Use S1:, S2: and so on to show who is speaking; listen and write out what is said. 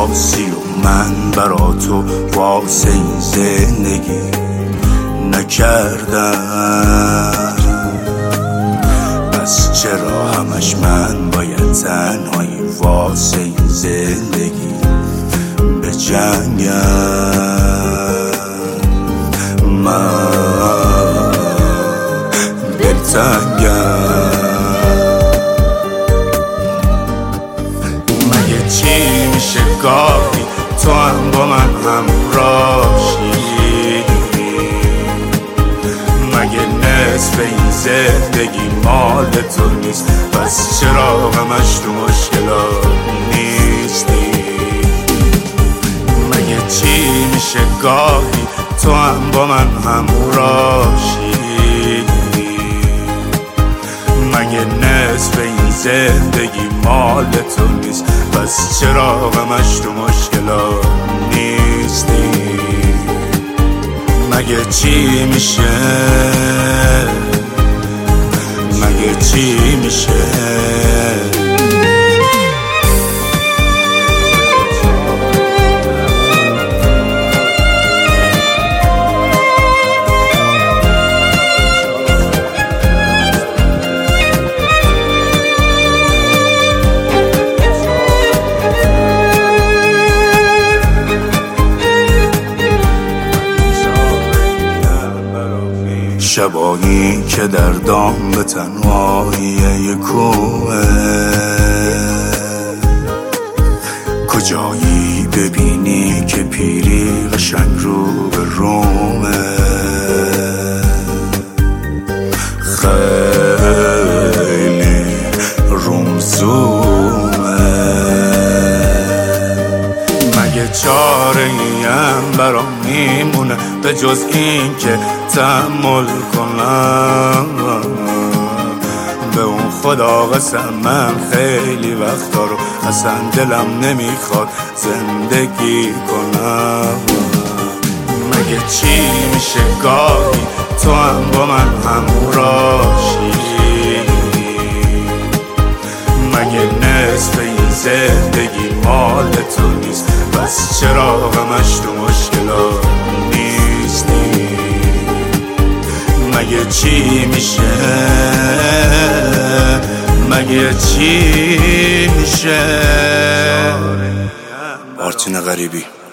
S1: خاصی و من برا تو واسه این زندگی نکردم. پس چرا همش من باید تنهایی واسه این زندگی بجنگم؟ من دلتنگم. مگه چی میشه گاهی تو هم با من همراشی؟ مگه نصف این زندگی مال تو نیست؟ پس چرا همش تو مشکلات نیستی؟ مگه چی میشه گاهی تو هم با من همراشی؟ مگه نصف این زندگی مال تو نیست؟ پس چرا همش تو مشکلات نیستی؟ مگه چی میشه؟ مگه چی میشه؟ شبایی که در دام به تنهایی یک کوه، کجایی ببینی که پیری قشنگ رو به رومه؟ خیلی رومزومه. مگه چاره ایم برام میمونه به جز این که تحمل کنم؟ به اون خدا قسم من خیلی وقتا رو اصلا دلم نمیخواد زندگی کنم. مگه چی میشه گاهی تو هم با من همراشی؟ مگه نصف این زندگی مال تو نیست؟ پس چرا همش تو مشکلات نیستی؟ مگه چی میشه؟ مگه چی میشه؟ آرتین غریبی.